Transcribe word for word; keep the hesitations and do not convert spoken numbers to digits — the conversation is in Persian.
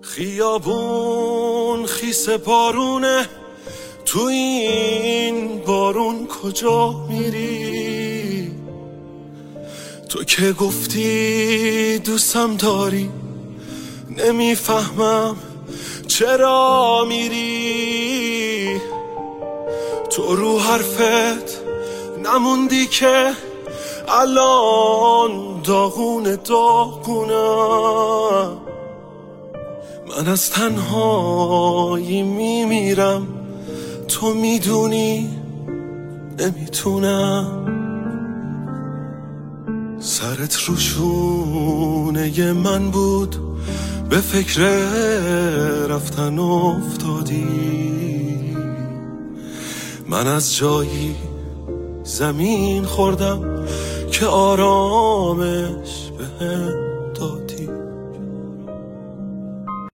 خیابون خیس بارونه، تو این بارون کجا میری؟ تو که گفتی دوستم داری، نمیفهمم چرا میری. تو رو حرفت نموندی که الان داغون داغونم. من از تنهایی میمیرم، تو میدونی نمیتونم. سرت رو شونه من بود، به فکر رفتن افتادی. من از جایی زمین خوردم که آرامش بهم